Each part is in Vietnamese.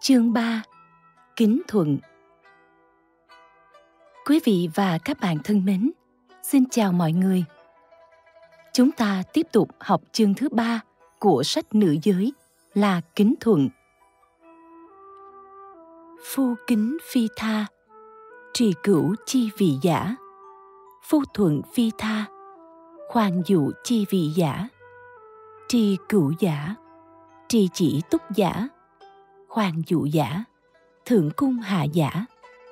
Chương 3. Kính thuận. Quý vị và các bạn thân mến, xin chào mọi người. Chúng ta tiếp tục học chương thứ 3 của sách Nữ Giới là kính thuận. Phu kính phi tha, trì cửu chi vị giả. Phu thuận phi tha, khoan dụ chi vị giả. Trì cửu giả, trì chỉ túc giả. Khoan dụ giả, thượng cung hạ giả.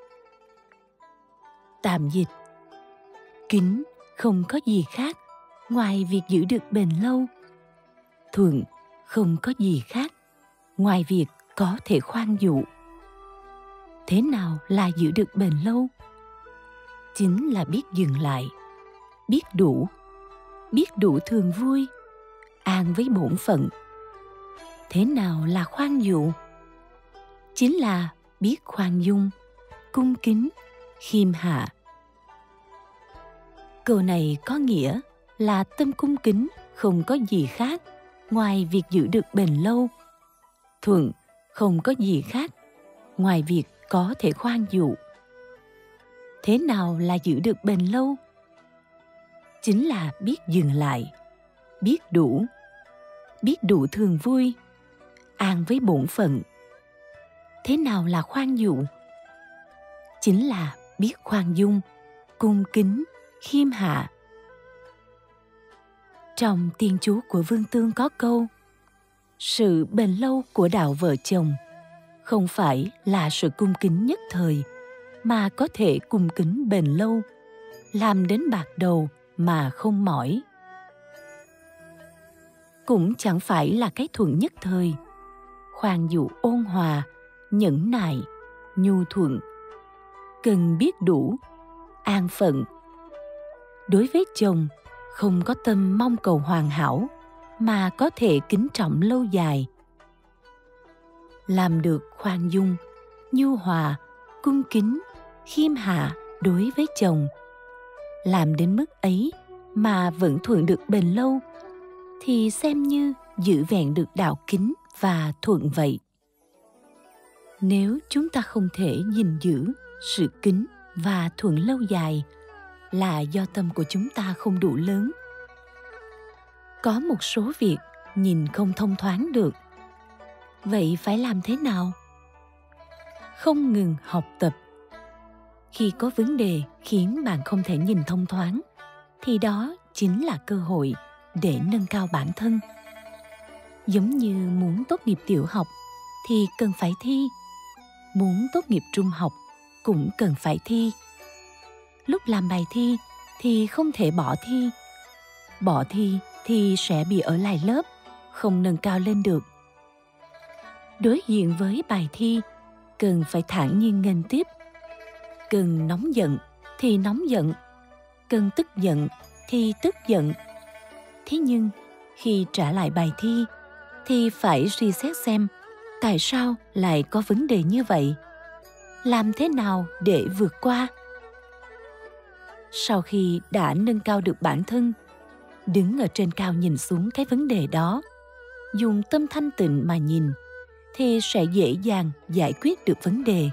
Tạm dịch: kính không có gì khác ngoài việc giữ được bền lâu. Thuận không có gì khác ngoài việc có thể khoan dụ. Thế nào là giữ được bền lâu? Chính là biết dừng lại, biết đủ thường vui, an với bổn phận. Thế nào là khoan dụ? Chính là biết khoan dung, cung kính, khiêm hạ. Câu này có nghĩa là tâm cung kính không có gì khác ngoài việc giữ được bền lâu. Thuận không có gì khác ngoài việc có thể khoan dụ. Thế nào là giữ được bền lâu? Chính là biết dừng lại, biết đủ thường vui, an với bổn phận. Thế nào là khoan dụ? Chính là biết khoan dung, cung kính, khiêm hạ. Trong tiên chú của Vương Tương có câu: sự bền lâu của đạo vợ chồng không phải là sự cung kính nhất thời, mà có thể cung kính bền lâu, làm đến bạc đầu mà không mỏi. Cũng chẳng phải là cái thuận nhất thời. Khoan dụ ôn hòa, nhẫn nại, nhu thuận, cần biết đủ, an phận. Đối với chồng, không có tâm mong cầu hoàn hảo, mà có thể kính trọng lâu dài. Làm được khoan dung, nhu hòa, cung kính, khiêm hạ đối với chồng, làm đến mức ấy mà vẫn thuận được bền lâu, thì xem như giữ vẹn được đạo kính và thuận vậy. Nếu chúng ta không thể gìn giữ sự kính và thuận lâu dài, là do tâm của chúng ta không đủ lớn. Có một số việc nhìn không thông thoáng được. Vậy phải làm thế nào? Không ngừng học tập. Khi có vấn đề khiến bạn không thể nhìn thông thoáng, thì đó chính là cơ hội để nâng cao bản thân. Giống như muốn tốt nghiệp tiểu học thì cần phải thi, muốn tốt nghiệp trung học cũng cần phải thi. Lúc làm bài thi thì không thể bỏ thi thì sẽ bị ở lại lớp, không nâng cao lên được. Đối diện với bài thi, cần phải thản nhiên nghênh tiếp. Cần nóng giận thì nóng giận, cần tức giận thì tức giận. Thế nhưng khi trả lại bài thi thì phải suy xét xem tại sao lại có vấn đề như vậy, làm thế nào để vượt qua. Sau khi đã nâng cao được bản thân, đứng ở trên cao nhìn xuống cái vấn đề đó, dùng tâm thanh tịnh mà nhìn, thì sẽ dễ dàng giải quyết được vấn đề.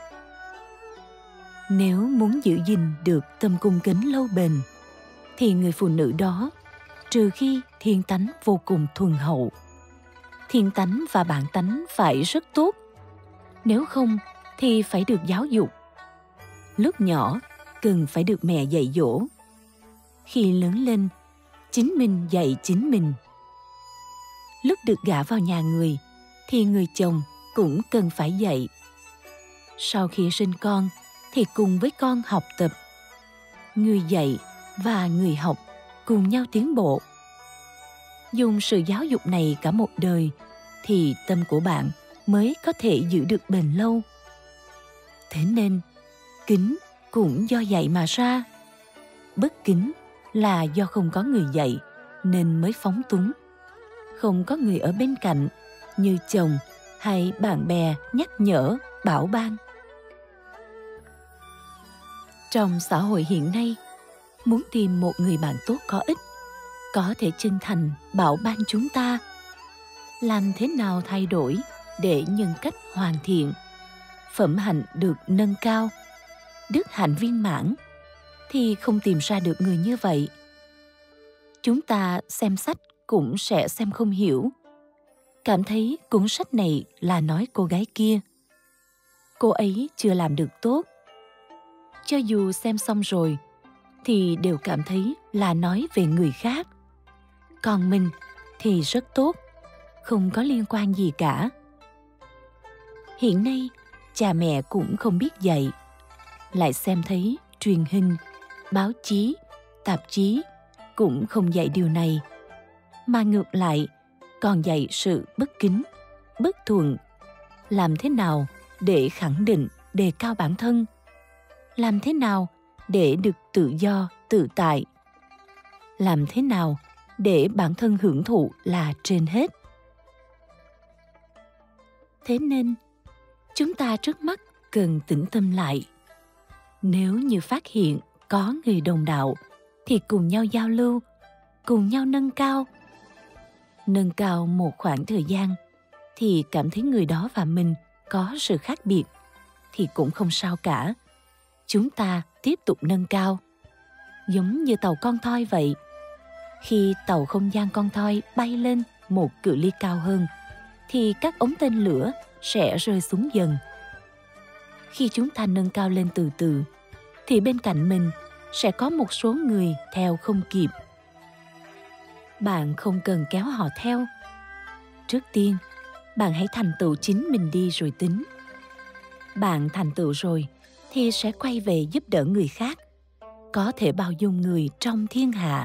Nếu muốn giữ gìn được tâm cung kính lâu bền, thì người phụ nữ đó, trừ khi thiên tánh vô cùng thuần hậu, thiên tánh và bản tánh phải rất tốt. Nếu không thì phải được giáo dục. Lúc nhỏ cần phải được mẹ dạy dỗ. Khi lớn lên, chính mình dạy chính mình. Lúc được gả vào nhà người thì người chồng cũng cần phải dạy. Sau khi sinh con thì cùng với con học tập. Người dạy và người học cùng nhau tiến bộ. Dùng sự giáo dục này cả một đời thì tâm của bạn mới có thể giữ được bền lâu. Thế nên, kính cũng do dạy mà ra. Bất kính là do không có người dạy nên mới phóng túng. Không có người ở bên cạnh như chồng hay bạn bè nhắc nhở, bảo ban. Trong xã hội hiện nay, muốn tìm một người bạn tốt có ích, có thể chân thành bảo ban chúng ta, làm thế nào thay đổi để nhân cách hoàn thiện, phẩm hạnh được nâng cao, đức hạnh viên mãn, thì không tìm ra được người như vậy. Chúng ta xem sách cũng sẽ xem không hiểu, cảm thấy cuốn sách này là nói cô gái kia, cô ấy chưa làm được tốt. Cho dù xem xong rồi thì đều cảm thấy là nói về người khác, còn mình thì rất tốt, không có liên quan gì cả. Hiện nay cha mẹ cũng không biết dạy, lại xem thấy truyền hình, báo chí, tạp chí cũng không dạy điều này, mà ngược lại còn dạy sự bất kính, bất thuận, làm thế nào để khẳng định, đề cao bản thân, làm thế nào để được tự do, tự tại, làm thế nào để bản thân hưởng thụ là trên hết. Thế nên, chúng ta trước mắt cần tĩnh tâm lại. Nếu như phát hiện có người đồng đạo, thì cùng nhau giao lưu, cùng nhau nâng cao. Nâng cao một khoảng thời gian, thì cảm thấy người đó và mình có sự khác biệt, thì cũng không sao cả. Chúng ta tiếp tục nâng cao. Giống như tàu con thoi vậy. Khi tàu không gian con thoi bay lên một cự ly cao hơn, thì các ống tên lửa sẽ rơi xuống dần. Khi chúng ta nâng cao lên từ từ, thì bên cạnh mình sẽ có một số người theo không kịp. Bạn không cần kéo họ theo. Trước tiên, bạn hãy thành tựu chính mình đi rồi tính. Bạn thành tựu rồi thì sẽ quay về giúp đỡ người khác, có thể bao dung người trong thiên hạ.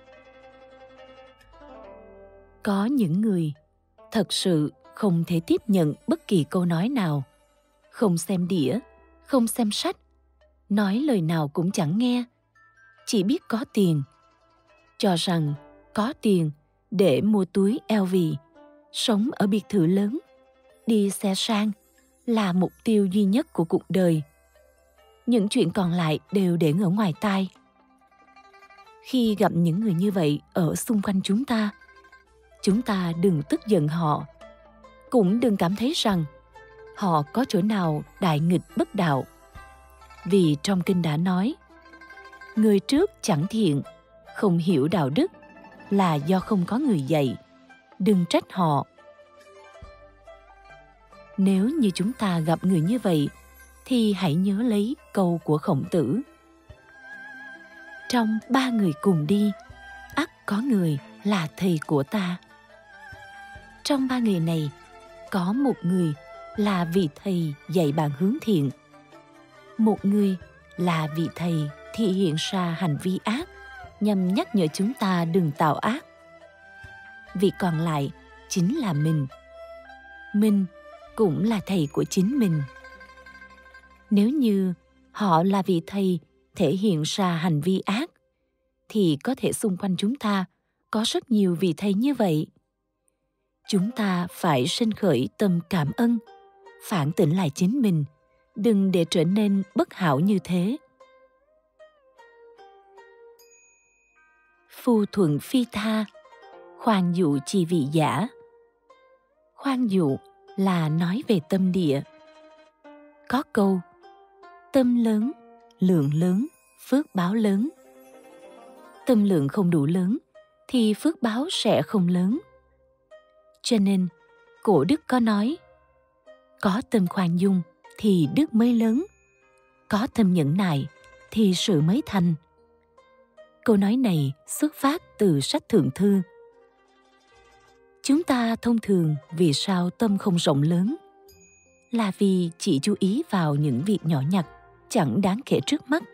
Có những người thật sự không thể tiếp nhận bất kỳ câu nói nào, không xem đĩa, không xem sách, nói lời nào cũng chẳng nghe, chỉ biết có tiền, cho rằng có tiền để mua túi LV, sống ở biệt thự lớn, đi xe sang là mục tiêu duy nhất của cuộc đời. Những chuyện còn lại đều để ở ngoài tai. Khi gặp những người như vậy ở xung quanh chúng ta đừng tức giận họ, cũng đừng cảm thấy rằng họ có chỗ nào đại nghịch bất đạo. Vì trong kinh đã nói, người trước chẳng thiện, không hiểu đạo đức là do không có người dạy, đừng trách họ. Nếu như chúng ta gặp người như vậy, thì hãy nhớ lấy câu của Khổng Tử. Trong 3 người cùng đi, ắt có người là thầy của ta. Trong 3 người này, có một người là vị thầy dạy bạn hướng thiện, một người là vị thầy thị hiện ra hành vi ác nhằm nhắc nhở chúng ta đừng tạo ác. Vị còn lại chính là mình. Mình cũng là thầy của chính mình. Nếu như họ là vị thầy thể hiện ra hành vi ác, thì có thể xung quanh chúng ta có rất nhiều vị thầy như vậy. Chúng ta phải sinh khởi tâm cảm ơn, phản tỉnh lại chính mình, đừng để trở nên bất hảo như thế. Phu thuận phi tha, khoan dụ chi vị giả. Khoan dụ là nói về tâm địa. Có câu, tâm lớn, lượng lớn, phước báo lớn. Tâm lượng không đủ lớn thì phước báo sẽ không lớn. Cho nên, cổ đức có nói, có tâm khoan dung thì đức mới lớn, có tâm nhẫn nại thì sự mới thành. Câu nói này xuất phát từ sách Thượng Thư. Chúng ta thông thường vì sao tâm không rộng lớn? Là vì chỉ chú ý vào những việc nhỏ nhặt, chẳng đáng kể trước mắt.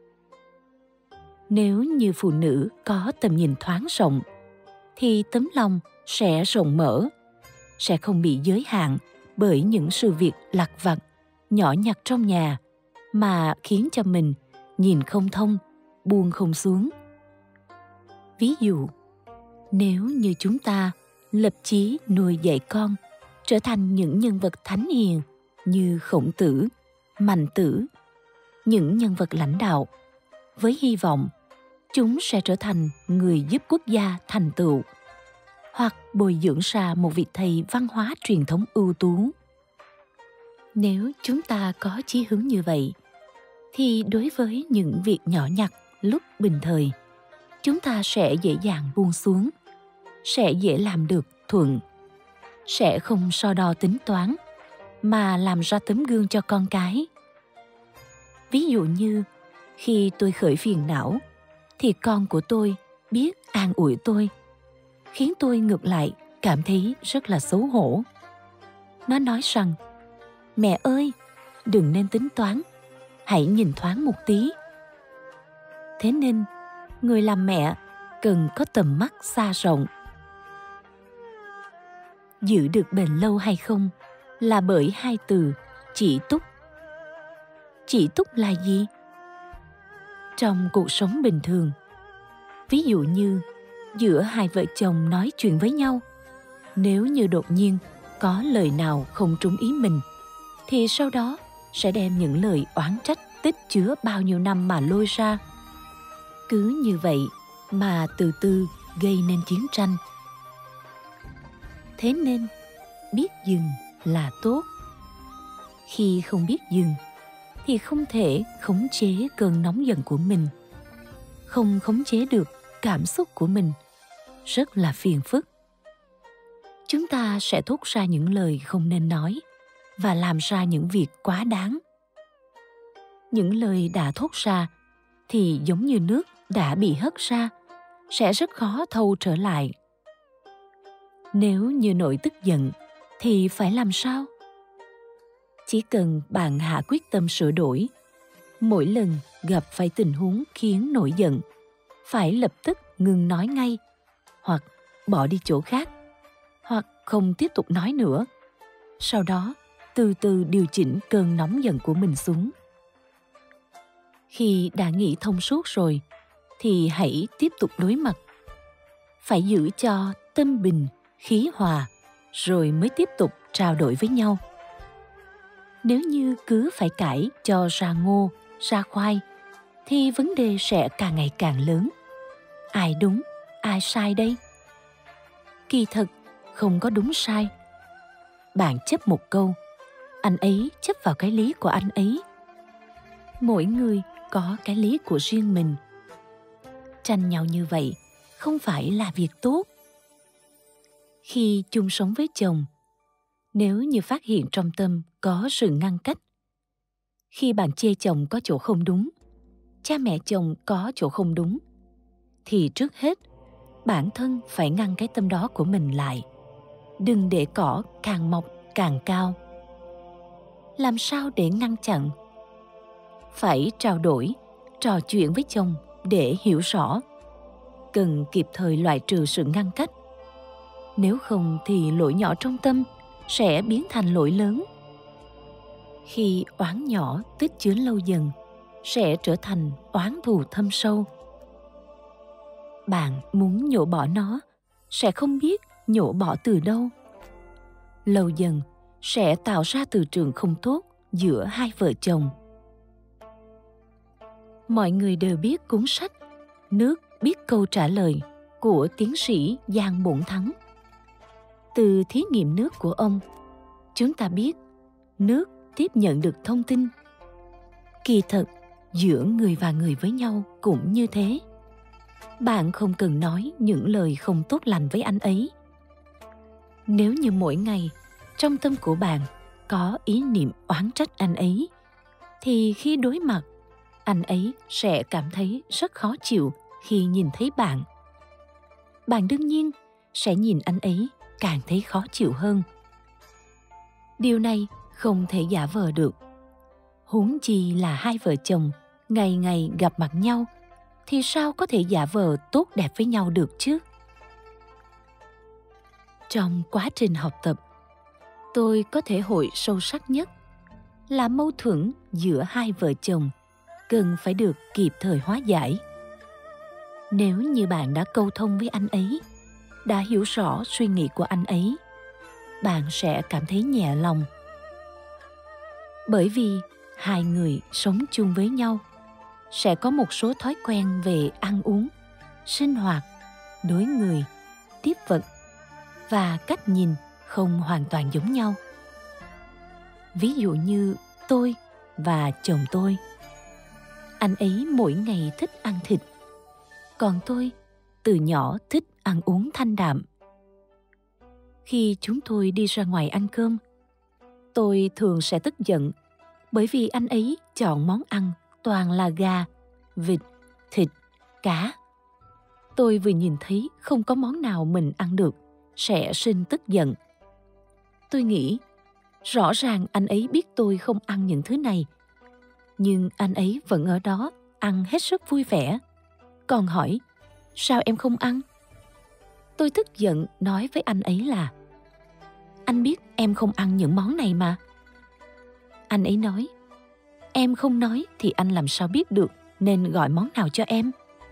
Nếu như phụ nữ có tầm nhìn thoáng rộng, thì tấm lòng sẽ rộng mở, sẽ không bị giới hạn bởi những sự việc lặt vặt, nhỏ nhặt trong nhà mà khiến cho mình nhìn không thông, buông không xuống. Ví dụ, nếu như chúng ta lập chí nuôi dạy con trở thành những nhân vật thánh hiền như Khổng Tử, Mạnh Tử, những nhân vật lãnh đạo, với hy vọng chúng sẽ trở thành người giúp quốc gia thành tựu, hoặc bồi dưỡng ra một vị thầy văn hóa truyền thống ưu tú. Nếu chúng ta có chí hướng như vậy, thì đối với những việc nhỏ nhặt lúc bình thời, chúng ta sẽ dễ dàng buông xuống, sẽ dễ làm được thuận, sẽ không so đo tính toán, mà làm ra tấm gương cho con cái. Ví dụ như, khi tôi khởi phiền não, thì con của tôi biết an ủi tôi, khiến tôi ngược lại cảm thấy rất là xấu hổ. Nó nói rằng, mẹ ơi, đừng nên tính toán, hãy nhìn thoáng một tí. Thế nên, người làm mẹ cần có tầm mắt xa rộng. Giữ được bền lâu hay không là bởi hai từ chỉ túc. Chỉ túc là gì? Trong cuộc sống bình thường, ví dụ như giữa hai vợ chồng nói chuyện với nhau, nếu như đột nhiên có lời nào không trúng ý mình, thì sau đó sẽ đem những lời oán trách tích chứa bao nhiêu năm mà lôi ra. Cứ như vậy mà từ từ gây nên chiến tranh. Thế nên, biết dừng là tốt. Khi không biết dừng, thì không thể khống chế cơn nóng giận của mình. Không khống chế được cảm xúc của mình, rất là phiền phức. Chúng ta sẽ thốt ra những lời không nên nói và làm ra những việc quá đáng. Những lời đã thốt ra thì giống như nước đã bị hất ra, sẽ rất khó thâu trở lại. Nếu như nổi tức giận thì phải làm sao? Chỉ cần bạn hạ quyết tâm sửa đổi, mỗi lần gặp phải tình huống khiến nổi giận, phải lập tức ngừng nói ngay, hoặc bỏ đi chỗ khác, hoặc không tiếp tục nói nữa. Sau đó, từ từ điều chỉnh cơn nóng giận của mình xuống. Khi đã nghĩ thông suốt rồi, thì hãy tiếp tục đối mặt. Phải giữ cho tâm bình, khí hòa, rồi mới tiếp tục trao đổi với nhau. Nếu như cứ phải cãi cho ra ngô, ra khoai, thì vấn đề sẽ càng ngày càng lớn. Ai đúng, ai sai đây? Kỳ thật, không có đúng sai. Bạn chấp một câu, anh ấy chấp vào cái lý của anh ấy. Mỗi người có cái lý của riêng mình. Tranh nhau như vậy không phải là việc tốt. Khi chung sống với chồng, nếu như phát hiện trong tâm có sự ngăn cách, khi bạn chê chồng có chỗ không đúng, cha mẹ chồng có chỗ không đúng, thì trước hết bản thân phải ngăn cái tâm đó của mình lại. Đừng để cỏ càng mọc càng cao. Làm sao để ngăn chặn? Phải trao đổi, trò chuyện với chồng để hiểu rõ. Cần kịp thời loại trừ sự ngăn cách. Nếu không thì lỗi nhỏ trong tâm sẽ biến thành lỗi lớn. Khi oán nhỏ tích chứa lâu dần, sẽ trở thành oán thù thâm sâu. Bạn muốn nhổ bỏ nó, sẽ không biết nhổ bỏ từ đâu. Lâu dần sẽ tạo ra từ trường không tốt giữa hai vợ chồng. Mọi người đều biết cuốn sách Nước biết câu trả lời của tiến sĩ Giang Bổn Thắng. Từ thí nghiệm nước của ông, chúng ta biết nước tiếp nhận được thông tin. Kỳ thật, giữa người và người với nhau cũng như thế. Bạn không cần nói những lời không tốt lành với anh ấy. Nếu như mỗi ngày trong tâm của bạn có ý niệm oán trách anh ấy, thì khi đối mặt, anh ấy sẽ cảm thấy rất khó chịu khi nhìn thấy bạn. Bạn đương nhiên sẽ nhìn anh ấy càng thấy khó chịu hơn. Điều này không thể giả vờ được. Huống chi là hai vợ chồng ngày ngày gặp mặt nhau, thì sao có thể giả vờ tốt đẹp với nhau được chứ? Trong quá trình học tập, tôi có thể hội sâu sắc nhất là mâu thuẫn giữa hai vợ chồng cần phải được kịp thời hóa giải. Nếu như bạn đã câu thông với anh ấy, đã hiểu rõ suy nghĩ của anh ấy, bạn sẽ cảm thấy nhẹ lòng. Bởi vì hai người sống chung với nhau sẽ có một số thói quen về ăn uống, sinh hoạt, đối người, tiếp vật và cách nhìn không hoàn toàn giống nhau. Ví dụ như tôi và chồng tôi. Anh ấy mỗi ngày thích ăn thịt, còn tôi từ nhỏ thích ăn uống thanh đạm. Khi chúng tôi đi ra ngoài ăn cơm, tôi thường sẽ tức giận bởi vì anh ấy chọn món ăn toàn là gà, vịt, thịt, cá. Tôi vừa nhìn thấy không có món nào mình ăn được sẽ sinh tức giận. Tôi nghĩ, rõ ràng anh ấy biết tôi không ăn những thứ này, nhưng anh ấy vẫn ở đó ăn hết sức vui vẻ. Còn hỏi, sao em không ăn? Tôi tức giận nói với anh ấy là, anh biết em không ăn những món này mà. Anh ấy nói, em không nói thì anh làm sao biết được nên gọi món nào cho em.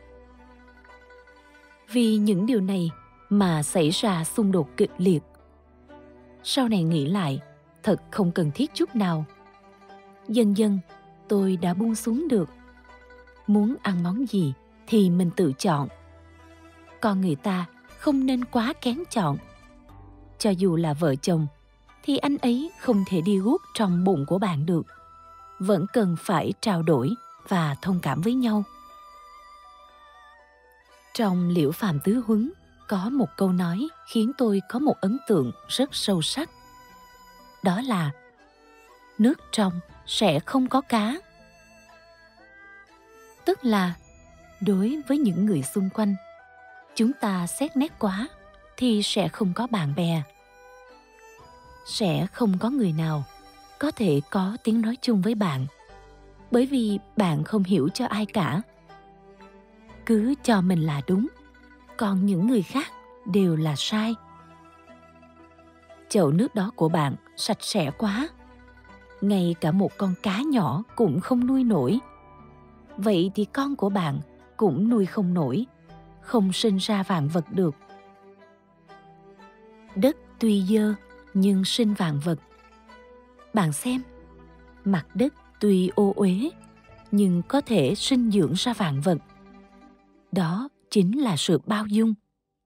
Vì những điều này mà xảy ra xung đột kịch liệt. Sau này nghĩ lại, thật không cần thiết chút nào. Dần dần, tôi đã buông xuống được. Muốn ăn món gì thì mình tự chọn. Còn người ta không nên quá kén chọn. Cho dù là vợ chồng, thì anh ấy không thể đi guốc trong bụng của bạn được. Vẫn cần phải trao đổi và thông cảm với nhau. Trong Liễu Phàm Tứ Huấn có một câu nói khiến tôi có một ấn tượng rất sâu sắc. Đó là nước trong sẽ không có cá. Tức là đối với những người xung quanh, chúng ta xét nét quá thì sẽ không có bạn bè. Sẽ không có người nào có thể có tiếng nói chung với bạn, bởi vì bạn không hiểu cho ai cả. Cứ cho mình là đúng, còn những người khác đều là sai. Chậu nước đó của bạn sạch sẽ quá, ngay cả một con cá nhỏ cũng không nuôi nổi. Vậy thì con của bạn cũng nuôi không nổi, không sinh ra vạn vật được. Đất tuy dơ nhưng sinh vạn vật. Bạn xem, mặt đất tuy ô uế nhưng có thể sinh dưỡng ra vạn vật. Đó chính là sự bao dung.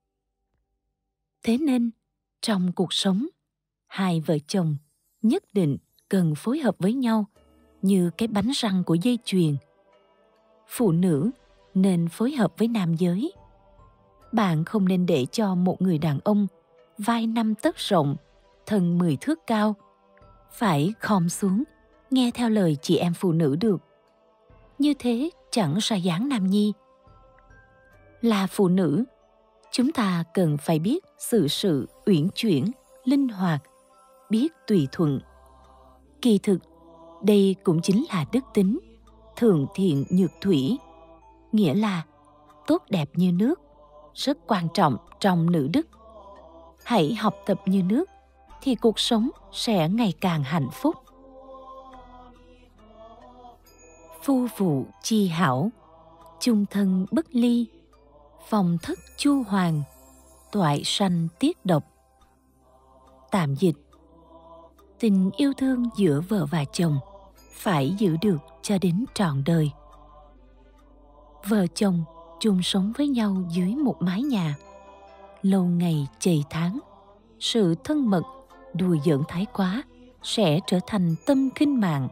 Thế nên, trong cuộc sống, hai vợ chồng nhất định cần phối hợp với nhau như cái bánh răng của dây chuyền. Phụ nữ nên phối hợp với nam giới. Bạn không nên để cho một người đàn ông vai 5 tấc rộng, thân 10 thước cao phải khom xuống nghe theo lời chị em phụ nữ được. Như thế chẳng ra dáng nam nhi. Là phụ nữ, chúng ta cần phải biết xử sự uyển chuyển, linh hoạt, biết tùy thuận. Kỳ thực, đây cũng chính là đức tính, thượng thiện nhược thủy, nghĩa là tốt đẹp như nước, rất quan trọng trong nữ đức. Hãy học tập như nước, thì cuộc sống sẽ ngày càng hạnh phúc. Phu phụ chi hảo, chung thân bất ly, phòng thất chu hoàng, toại sanh tiết độc. Tạm dịch: tình yêu thương giữa vợ và chồng phải giữ được cho đến trọn đời. Vợ chồng chung sống với nhau dưới một mái nhà, lâu ngày chầy tháng, sự thân mật đùa giỡn thái quá sẽ trở thành tâm khinh mạng.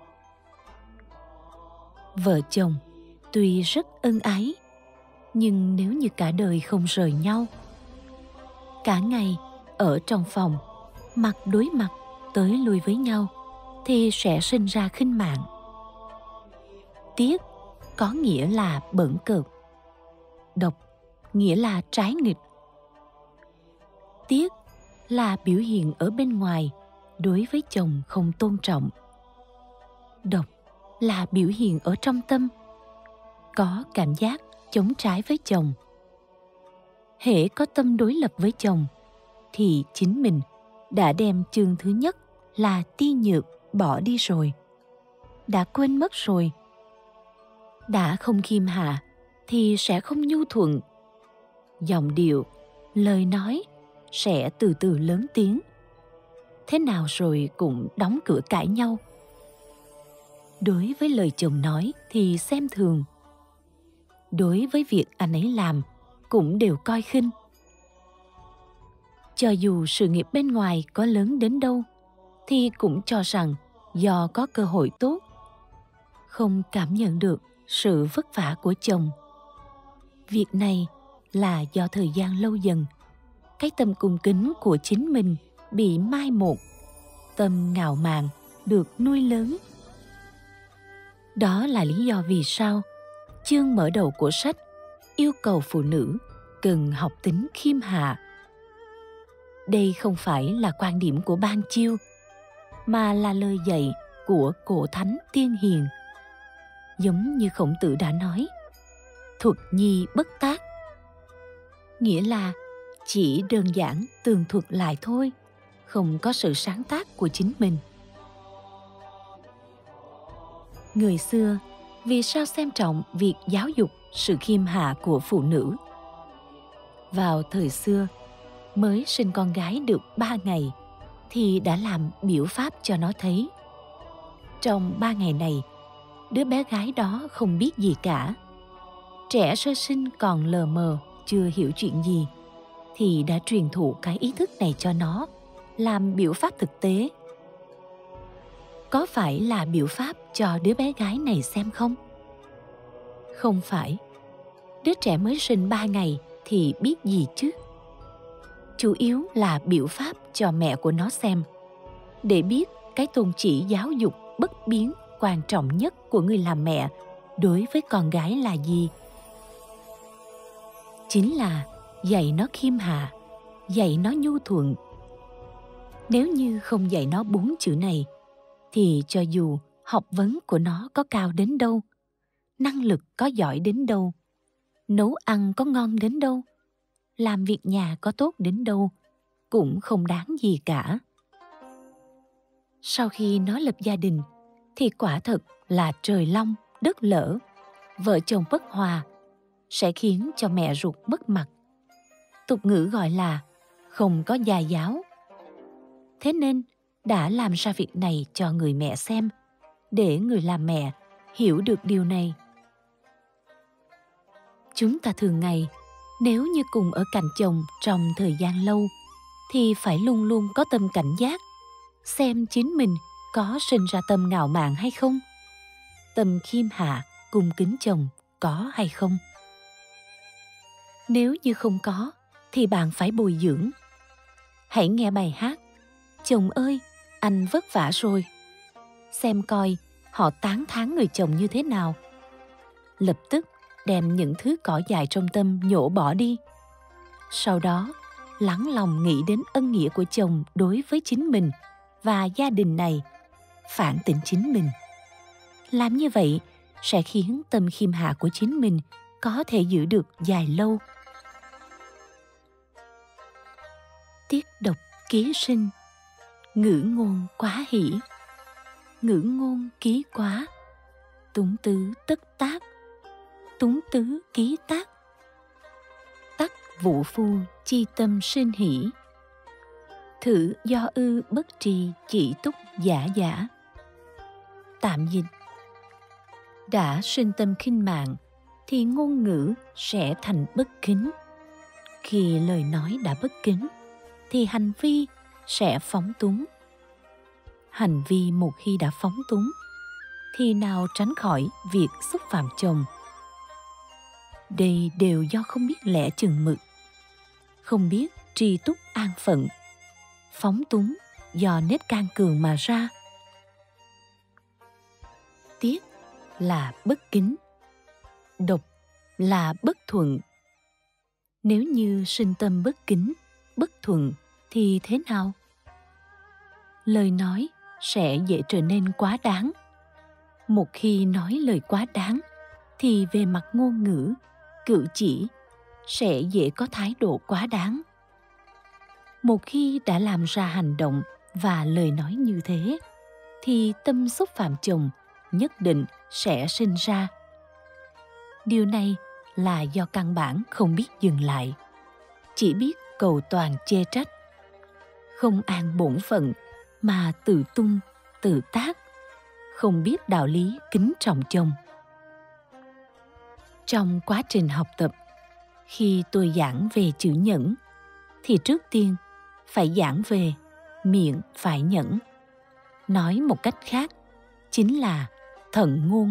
Vợ chồng tuy rất ân ái, nhưng nếu như cả đời không rời nhau, cả ngày ở trong phòng, mặt đối mặt tới lui với nhau, thì sẽ sinh ra khinh mạng. Tiết có nghĩa là bỡn cợt, độc nghĩa là trái nghịch. Tiết là biểu hiện ở bên ngoài đối với chồng không tôn trọng. Độc là biểu hiện ở trong tâm, có cảm giác chống trái với chồng. Hễ có tâm đối lập với chồng, thì chính mình đã đem chương thứ nhất là ti nhược bỏ đi rồi, đã quên mất rồi. Đã không khiêm hạ thì sẽ không nhu thuận. Giọng điệu, lời nói sẽ từ từ lớn tiếng. Thế nào rồi cũng đóng cửa cãi nhau. Đối với lời chồng nói thì xem thường. Đối với việc anh ấy làm cũng đều coi khinh. Cho dù sự nghiệp bên ngoài có lớn đến đâu, thì cũng cho rằng do có cơ hội tốt, không cảm nhận được sự vất vả của chồng. Việc này là do thời gian lâu dần, cái tâm cung kính của chính mình bị mai một, tâm ngạo mạn được nuôi lớn. Đó là lý do vì sao chương mở đầu của sách yêu cầu phụ nữ cần học tính khiêm hạ. Đây không phải là quan điểm của Ban Chiêu, mà là lời dạy của cổ thánh tiên hiền. Giống như Khổng Tử đã nói, thuật nhi bất tác, nghĩa là chỉ đơn giản tường thuật lại thôi, không có sự sáng tác của chính mình. Người xưa vì sao xem trọng việc giáo dục sự khiêm hạ của phụ nữ? Vào thời xưa, mới sinh con gái được 3 ngày thì đã làm biểu pháp cho nó thấy. Trong 3 ngày này, đứa bé gái đó không biết gì cả. Trẻ sơ sinh còn lờ mờ, chưa hiểu chuyện gì, thì đã truyền thụ cái ý thức này cho nó, làm biểu pháp thực tế. Có phải là biểu pháp cho đứa bé gái này xem không? Không phải. Đứa trẻ mới sinh 3 ngày thì biết gì chứ? Chủ yếu là biểu pháp cho mẹ của nó xem, để biết cái tôn chỉ giáo dục bất biến quan trọng nhất của người làm mẹ đối với con gái là gì. Chính là dạy nó khiêm hạ, dạy nó nhu thuận. Nếu như không dạy nó 4 chữ này, thì cho dù học vấn của nó có cao đến đâu, năng lực có giỏi đến đâu, nấu ăn có ngon đến đâu, làm việc nhà có tốt đến đâu, cũng không đáng gì cả. Sau khi nó lập gia đình, thì quả thật là trời long, đất lở, vợ chồng bất hòa, sẽ khiến cho mẹ ruột mất mặt. Tục ngữ gọi là không có gia giáo. Thế nên đã làm ra việc này cho người mẹ xem, để người làm mẹ hiểu được điều này. Chúng ta thường ngày, nếu như cùng ở cạnh chồng trong thời gian lâu, thì phải luôn luôn có tâm cảnh giác, xem chính mình có sinh ra tâm ngạo mạn hay không, tâm khiêm hạ, cung kính chồng có hay không. Nếu như không có, thì bạn phải bồi dưỡng. Hãy nghe bài hát "Chồng ơi, anh vất vả rồi", xem coi họ tán thán người chồng như thế nào. Lập tức đem những thứ cỏ dại trong tâm nhổ bỏ đi. Sau đó, lắng lòng nghĩ đến ân nghĩa của chồng đối với chính mình và gia đình này, phản tỉnh chính mình. Làm như vậy sẽ khiến tâm khiêm hạ của chính mình có thể giữ được dài lâu. Tiết độc ký sinh, ngữ ngôn quá hỷ. Ngữ ngôn ký quá, túng tứ tất tác. Túng tứ ký tác, tắc vũ phu chi tâm sinh hỷ. Thử do ư bất trì chỉ túc giả giả. Tạm dịch: đã sinh tâm khinh mạng thì ngôn ngữ sẽ thành bất kính. Khi lời nói đã bất kính thì hành vi sẽ phóng túng. Hành vi một khi đã phóng túng thì nào tránh khỏi việc xúc phạm chồng. Đây đều do không biết lẽ chừng mực, không biết tri túc an phận. Phóng túng do nết can cường mà ra. Tiết là bất kính, độc là bất thuận. Nếu như sinh tâm bất kính, bất thuận thì thế nào? Lời nói sẽ dễ trở nên quá đáng. Một khi nói lời quá đáng thì về mặt ngôn ngữ, cử chỉ sẽ dễ có thái độ quá đáng. Một khi đã làm ra hành động và lời nói như thế, thì tâm xúc phạm chồng nhất định sẽ sinh ra. Điều này là do căn bản không biết dừng lại, chỉ biết cầu toàn chê trách, không an bổn phận mà tự tung, tự tác, không biết đạo lý kính trọng chồng. Trong quá trình học tập, khi tôi giảng về chữ nhẫn, thì trước tiên phải giãn về, miệng phải nhẫn. Nói một cách khác, chính là thận ngôn.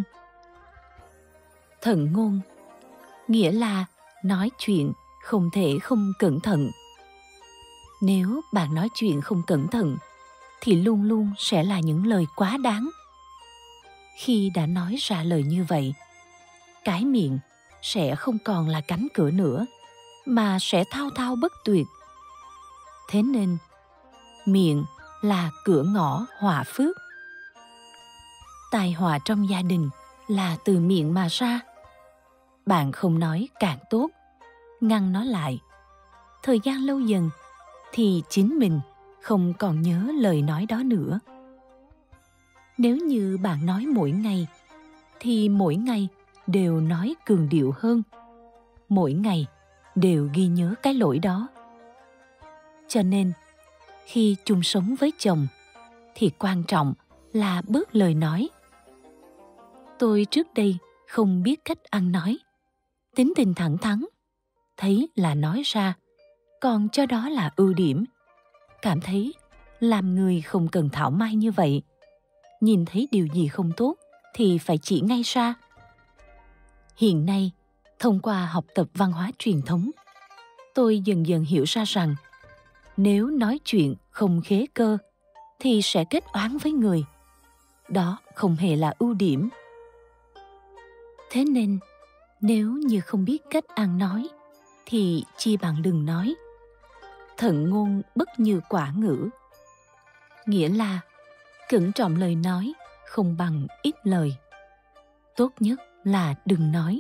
Thận ngôn nghĩa là nói chuyện không thể không cẩn thận. Nếu bạn nói chuyện không cẩn thận thì luôn luôn sẽ là những lời quá đáng. Khi đã nói ra lời như vậy, cái miệng sẽ không còn là cánh cửa nữa, mà sẽ thao thao bất tuyệt. Thế nên, miệng là cửa ngõ họa phước. Tai họa trong gia đình là từ miệng mà ra. Bạn không nói càng tốt, ngăn nó lại. Thời gian lâu dần thì chính mình không còn nhớ lời nói đó nữa. Nếu như bạn nói mỗi ngày, thì mỗi ngày đều nói cường điệu hơn. Mỗi ngày đều ghi nhớ cái lỗi đó. Cho nên, khi chung sống với chồng, thì quan trọng là bớt lời nói. Tôi trước đây không biết cách ăn nói. Tính tình thẳng thắn, thấy là nói ra, còn cho đó là ưu điểm. Cảm thấy làm người không cần thảo mai như vậy. Nhìn thấy điều gì không tốt thì phải chỉ ngay ra. Hiện nay, thông qua học tập văn hóa truyền thống, tôi dần dần hiểu ra rằng nếu nói chuyện không khế cơ thì sẽ kết oán với người. Đó không hề là ưu điểm. Thế nên, nếu như không biết cách ăn nói thì chi bằng đừng nói. Thận ngôn bất như quả ngữ. Nghĩa là cẩn trọng lời nói không bằng ít lời. Tốt nhất là đừng nói.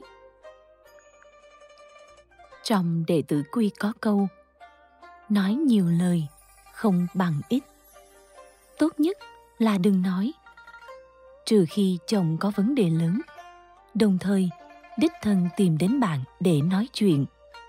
Trong Đệ Tử Quy có câu: nói nhiều lời không bằng ít. Tốt nhất là đừng nói. Trừ khi chồng có vấn đề lớn, đồng thời đích thân tìm đến bạn để nói chuyện.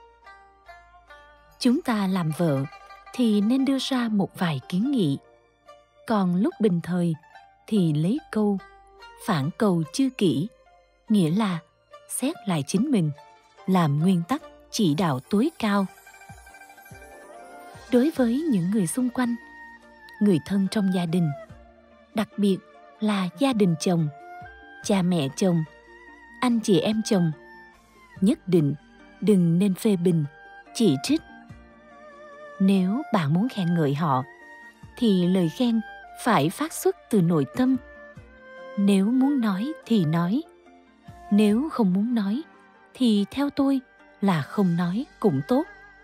Chúng ta làm vợ thì nên đưa ra một vài kiến nghị. Còn lúc bình thời thì lấy câu, phản câu chư kỷ, nghĩa là xét lại chính mình, làm nguyên tắc chỉ đạo tối cao. Đối với những người xung quanh, người thân trong gia đình, đặc biệt là gia đình chồng, cha mẹ chồng, anh chị em chồng, nhất định đừng nên phê bình, chỉ trích. Nếu bạn muốn khen ngợi họ, thì lời khen phải phát xuất từ nội tâm. Nếu muốn nói thì nói. Nếu không muốn nói, thì theo tôi là không nói cũng tốt.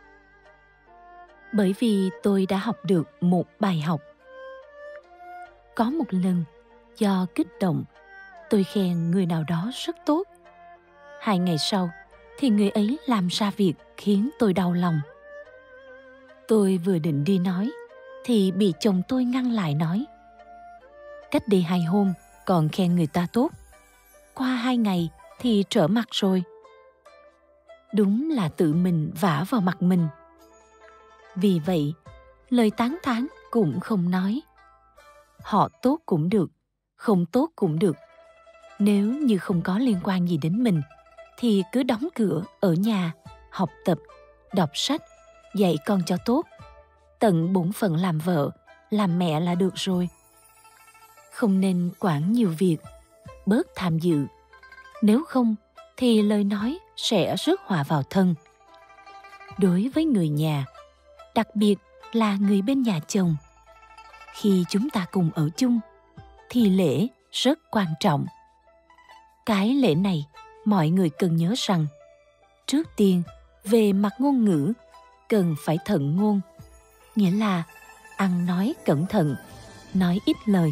Bởi vì tôi đã học được một bài học. Có một lần, do kích động, tôi khen người nào đó rất tốt. 2 ngày sau, thì người ấy làm ra việc khiến tôi đau lòng. Tôi vừa định đi nói, thì bị chồng tôi ngăn lại nói: cách đây 2 hôm còn khen người ta tốt, qua 2 ngày thì trở mặt rồi. Đúng là tự mình vả vào mặt mình. Vì vậy, lời tán thán cũng không nói. Họ tốt cũng được, không tốt cũng được. Nếu như không có liên quan gì đến mình, thì cứ đóng cửa ở nhà, học tập, đọc sách, dạy con cho tốt. Tận bổn phận làm vợ, làm mẹ là được rồi. Không nên quản nhiều việc, bớt tham dự. Nếu không, thì lời nói sẽ rước họa vào thân. Đối với người nhà, đặc biệt là người bên nhà chồng, khi chúng ta cùng ở chung, thì lễ rất quan trọng. Cái lễ này, mọi người cần nhớ rằng, trước tiên, về mặt ngôn ngữ, cần phải thận ngôn, nghĩa là ăn nói cẩn thận, nói ít lời.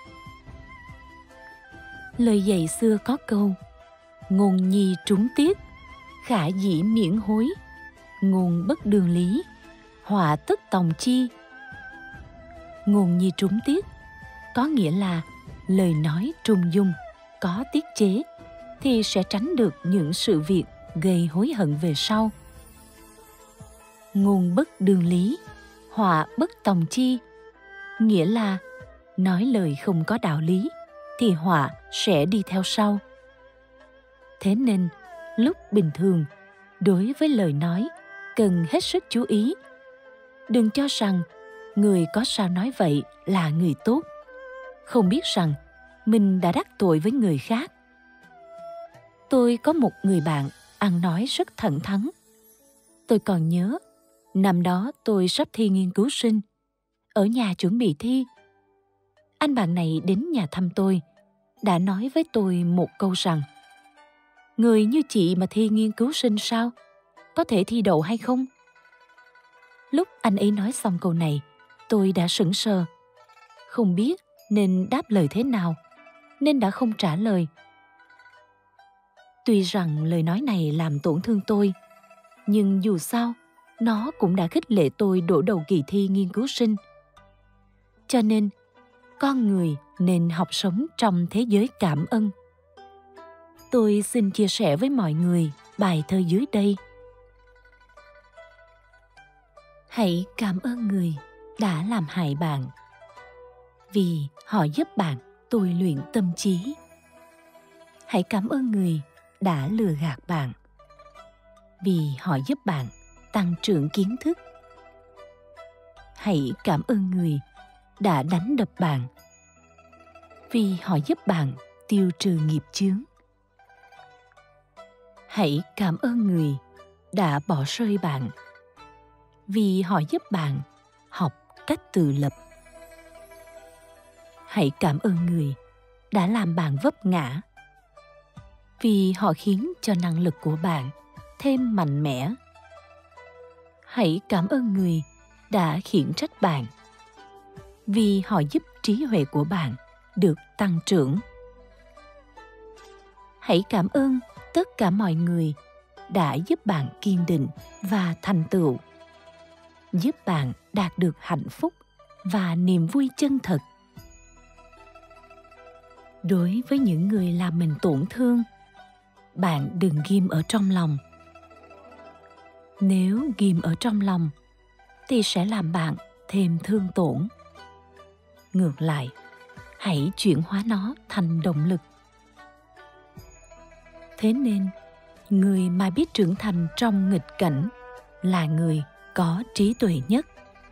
Lời dạy xưa có câu: ngôn nhi trúng tiết, khả dĩ miễn hối, ngôn bất đường lý, họa tất tòng chi. Ngôn nhi trúng tiết có nghĩa là lời nói trung dung, có tiết chế, thì sẽ tránh được những sự việc gây hối hận về sau. Ngôn bất đường lý, họa bất tòng chi, nghĩa là nói lời không có đạo lý thì họa sẽ đi theo sau. Thế nên, lúc bình thường, đối với lời nói, cần hết sức chú ý. Đừng cho rằng người có sao nói vậy là người tốt, không biết rằng mình đã đắc tội với người khác. Tôi có một người bạn ăn nói rất thẳng thắn. Tôi còn nhớ, năm đó tôi sắp thi nghiên cứu sinh, ở nhà chuẩn bị thi. Anh bạn này đến nhà thăm tôi, đã nói với tôi một câu rằng: người như chị mà thi nghiên cứu sinh sao? Có thể thi đậu hay không? Lúc anh ấy nói xong câu này, tôi đã sững sờ, không biết nên đáp lời thế nào, nên đã không trả lời. Tuy rằng lời nói này làm tổn thương tôi, nhưng dù sao, nó cũng đã khích lệ tôi đổ đầu kỳ thi nghiên cứu sinh. Cho nên, con người nên học sống trong thế giới cảm ơn. Tôi xin chia sẻ với mọi người bài thơ dưới đây. Hãy cảm ơn người đã làm hại bạn, vì họ giúp bạn tôi luyện tâm trí. Hãy cảm ơn người đã lừa gạt bạn, vì họ giúp bạn tăng trưởng kiến thức. Hãy cảm ơn người đã đánh đập bạn, vì họ giúp bạn tiêu trừ nghiệp chướng. Hãy cảm ơn người đã bỏ rơi bạn, vì họ giúp bạn học cách tự lập. Hãy cảm ơn người đã làm bạn vấp ngã, vì họ khiến cho năng lực của bạn thêm mạnh mẽ. Hãy cảm ơn người đã khiển trách bạn, vì họ giúp trí huệ của bạn được tăng trưởng. Hãy cảm ơn tất cả mọi người đã giúp bạn kiên định và thành tựu, giúp bạn đạt được hạnh phúc và niềm vui chân thật. Đối với những người làm mình tổn thương, bạn đừng ghim ở trong lòng. Nếu ghim ở trong lòng thì sẽ làm bạn thêm thương tổn. Ngược lại, hãy chuyển hóa nó thành động lực. Thế nên, người mà biết trưởng thành trong nghịch cảnh là người có trí tuệ nhất.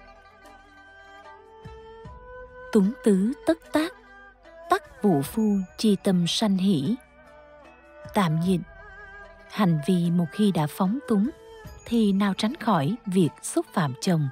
Túng tứ tất tác, tắc vũ phu chi tâm sanh hỷ. Tạm dịch, hành vi một khi đã phóng túng thì nào tránh khỏi việc xúc phạm chồng.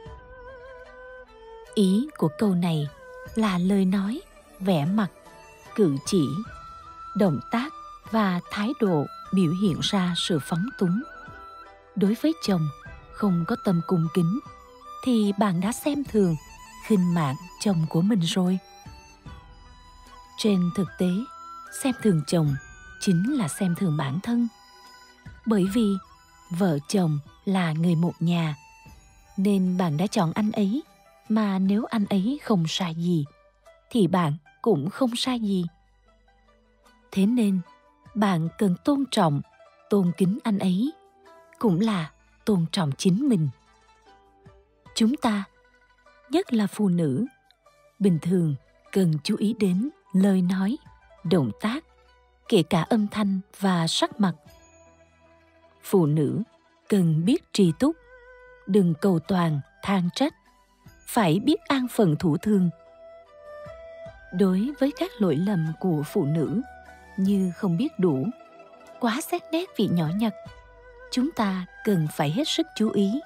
Ý của câu này là lời nói, vẻ mặt, cử chỉ, động tác và thái độ biểu hiện ra sự phóng túng. Đối với chồng không có tâm cung kính thì bạn đã xem thường, khinh mạng chồng của mình rồi. Trên thực tế, xem thường chồng chính là xem thường bản thân. Bởi vì vợ chồng là người một nhà, nên bạn đã chọn anh ấy, mà nếu anh ấy không sai gì thì bạn cũng không sai gì. Thế nên bạn cần tôn trọng, tôn kính anh ấy, cũng là tôn trọng chính mình. Chúng ta, nhất là phụ nữ, bình thường cần chú ý đến lời nói, động tác, kể cả âm thanh và sắc mặt. Phụ nữ cần biết tri túc, đừng cầu toàn, than trách, phải biết an phận thủ thường. Đối với các lỗi lầm của phụ nữ như không biết đủ, quá xét nét việc nhỏ nhặt, chúng ta cần phải hết sức chú ý.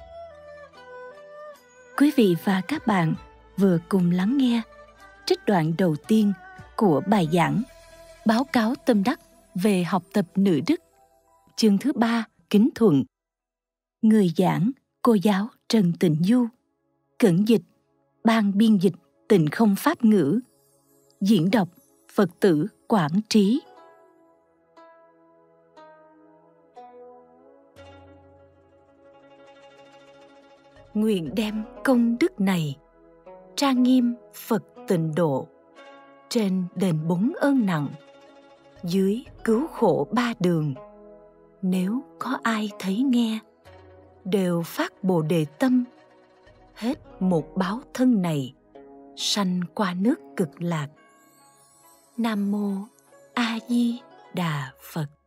Quý vị và các bạn vừa cùng lắng nghe trích đoạn đầu tiên của bài giảng Báo cáo tâm đắc về học tập nữ đức, chương thứ 3, Kính Thuận. Người giảng cô giáo Trần Tịnh Du, cẩn dịch ban biên dịch Tịnh Không Pháp ngữ, diễn đọc Phật tử Quảng Trí. Nguyện đem công đức này trang nghiêm Phật tịnh độ, trên đền 4 ơn nặng, dưới cứu khổ 3 đường. Nếu có ai thấy nghe, đều phát Bồ Đề tâm, hết một báo thân này, sanh qua nước Cực Lạc. Nam mô A Di Đà Phật.